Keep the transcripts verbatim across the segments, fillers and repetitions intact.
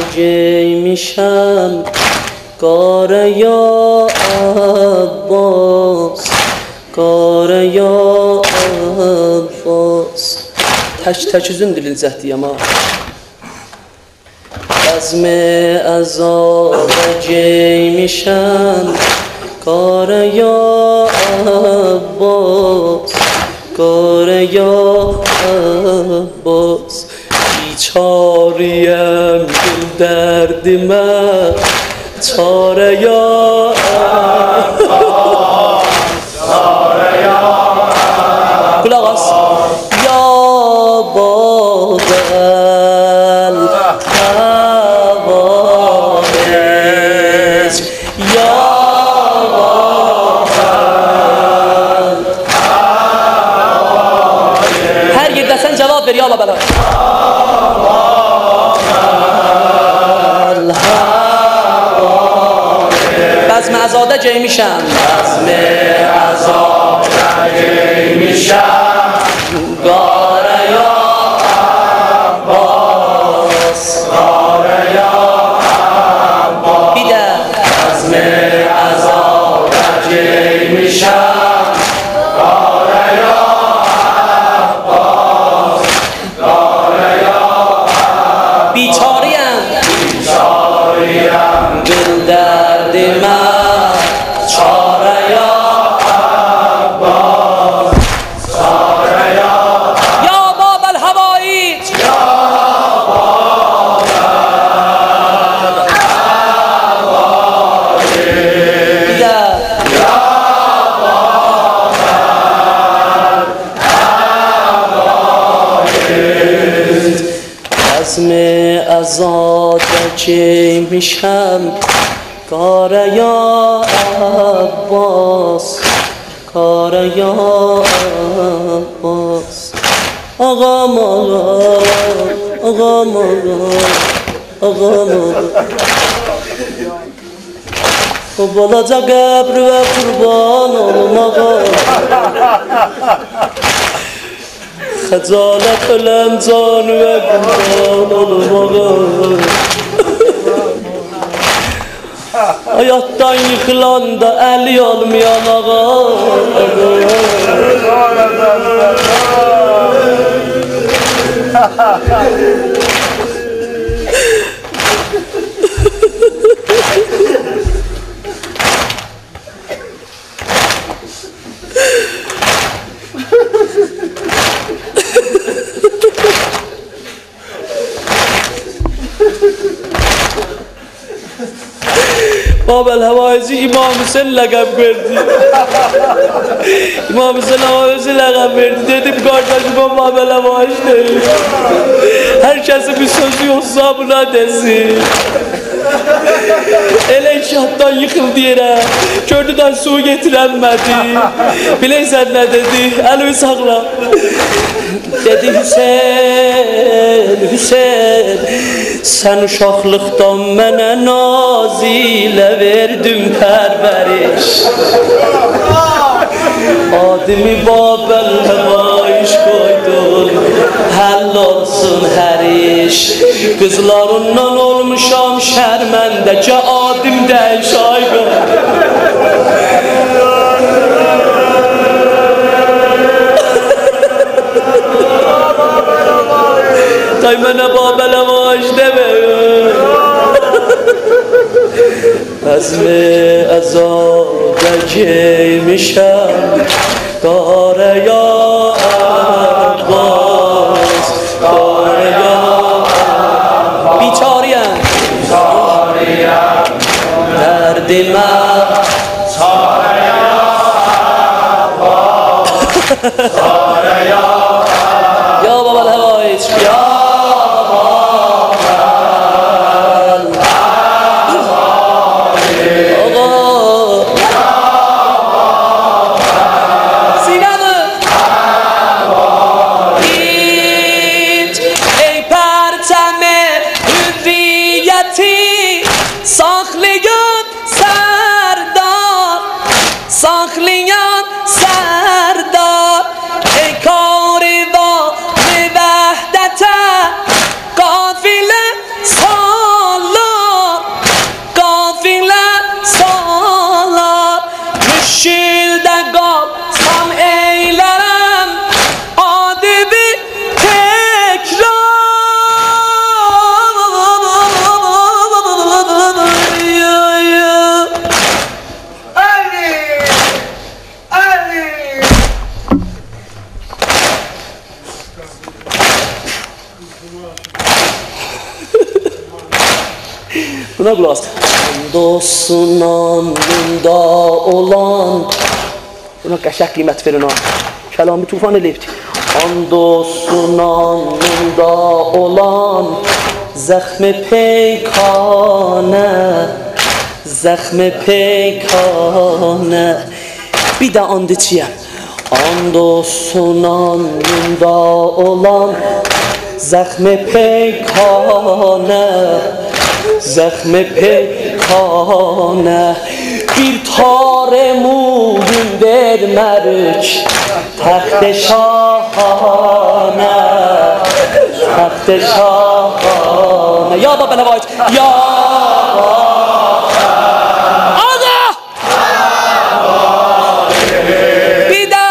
جی میشم کار یا عباس کار یا عباس تک تک üzün diliniz ehtiyama بزم عذاب جی میشم کار یا عباس کار یا عباس بیچاریم دل درد من چاره یا عباس چاره یا عباس یا بادل حوادث یا بادل حوادث هر یک دستن جواب بر یا بابا بزم عزاده جی میشم بزم عزاده جی میشم گار یا عباس گار یا عباس بیده بزم عزاده جی میشم گار یا عباس گار یا عباس بیچاریم بیچاریم دل درد من بزم عزاده جی میشم کار یا عباس کار یا عباس آقا مولا آقا مولا آقا مولا بالاجا قبر و قربان olum آقا خجالت ölem canı ve kurban olum ağa hayattan yıkılan da eli olmayan ağa Babel Havaizi İmam Hüseyin lakap verdi. İmam Hüseyin Havaizi lakap verdi. Dedim kardeşim o Babel Havaizi değil. Herkesin bir sözü yoksa buna desin. Ele inşaattan yıkıldı yere. Kördüden su getirenmedi. Bileysen ne dedi? Elimi sakla. Dedi Hüseyin, Hüseyin sen uşaqlıqdan mənə nazilə verdin pərvəriş adimi Babel Havaiş koydun həll olsun hər iş qızlarından olmuşam şərməndə ki adim dəyiş ayqın Tay mənə Babel Havaiş demeyin بزم عزاده جی میشم کار یا عباس کار یا بیچاریم بیچاریم درد من کار یا عباس کار یا یا بابا الهوایج یا Sinan'ı Buna qulaq as. Dostun alnında olan. Buna qəşəng qiymət verin o. Kəlami tufan eləyibdir. Dostun alnında olan zəxmi peykanə, zəxmi peykanə. Bir də and içiyəm. Dostun alnında olan zəxmi peykanə, zəxmi peykanə. Bir tare muğun vermərik təxt-i şahanə, təxt-i şahanə. Ya da belə vayt, ya Ağa! Bir də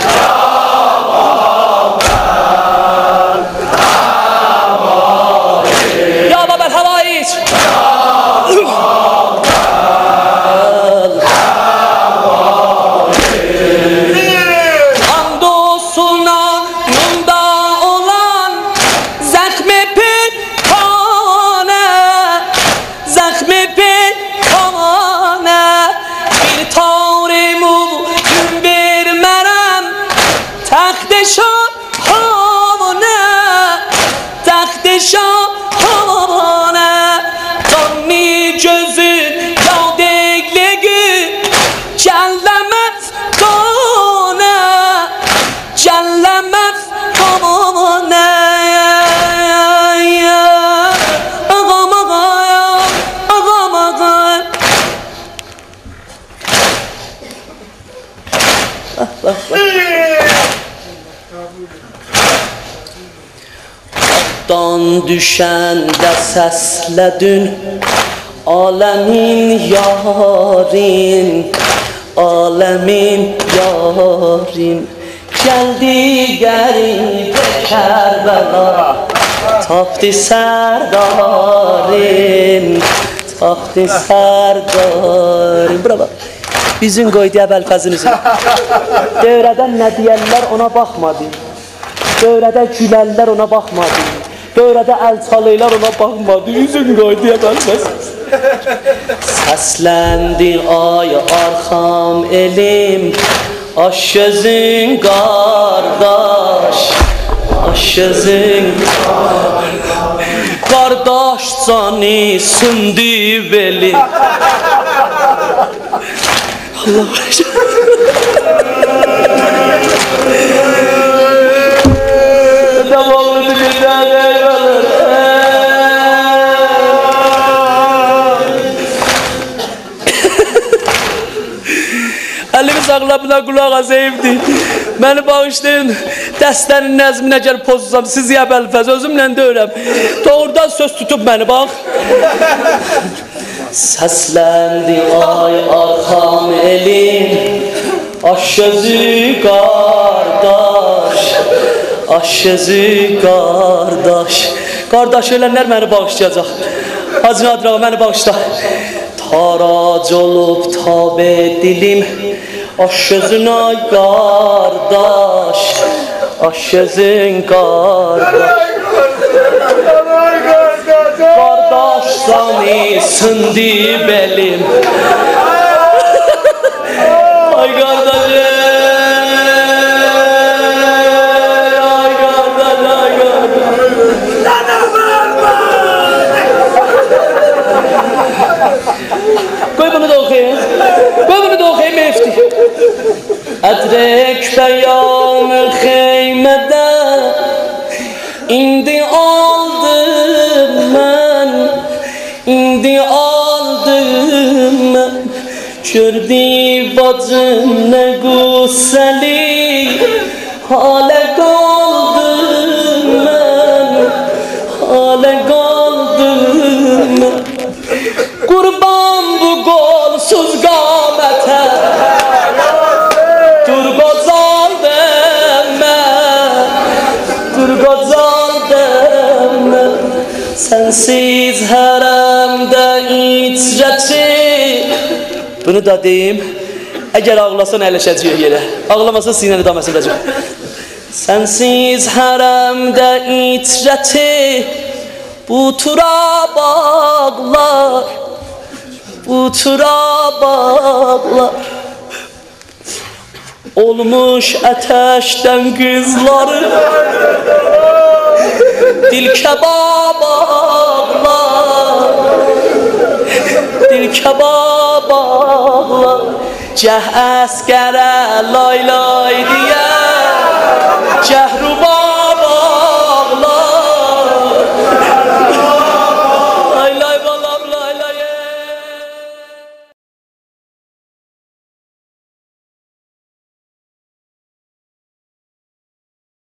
Ya da belə vayt Dan düşəndə səslədün aləmin yarin, aləmin yarin. Gəldi qəribə Kərbəla, tapdı sərdarin, tapdı sərdarin. Bravo. Bizim qoydu Əbəlfəzin üzrə. Dövrədən nə deyərlər ona baxmadı. Dövrədə gülərlər ona baxmadı. Dövrədə əl çalıylar ona baxmadı. Üzün qoydu Əbəlfəzin. Səsləndi ay arxam elim, aş gözün qardaş, aş gözün qardaş canı sündü belim. Allah Devamlı güzel eyvallah. Elimi sağlamına qulaq asayımdı. Məni bağışlayın. Dəstənin nəzminə gəlib pozsam, sizi Əbəlfəz özümlə deyirəm. Doğrudan söz tutub məni, bax. Səsləndi ay arxam elim, aş gözü qardaş, aş gözü qardaş. Qardaş ölənlər məni bağışlayacaq. Hacı Nadir ağa məni bağışla. Tarac olub tabe dilim, aş gözün ay qardaş, aş gözün qardaş. Qardaş sani sündü belim. Ay qardaşım, ay qardaş, ay qardaş. Koy bunu da okuyayım. Koy bunu da okuyayım Mefti. Edrek beyam-ı xeymede indi aldım mən, indi aldım mən. Gördü bacım nə qüssəli, halə qaldım mən, halə qaldım mən. Qurban bu qolsuz qamətə, dur qocaldım mən, dur qocaldım mən. Sənsiz hərəmdə icrəti. Bunu da deyim, əgər ağlasan əyləşəcək yerə, ağlamasan sinəni dam əsirəcək. Sənsiz hərəmdə icrəti, Bu turabağlar, bu turabağlar olmuş ateşten kızları, dil kebabağlar, dil kebabağlar, ceh askere lay lay diye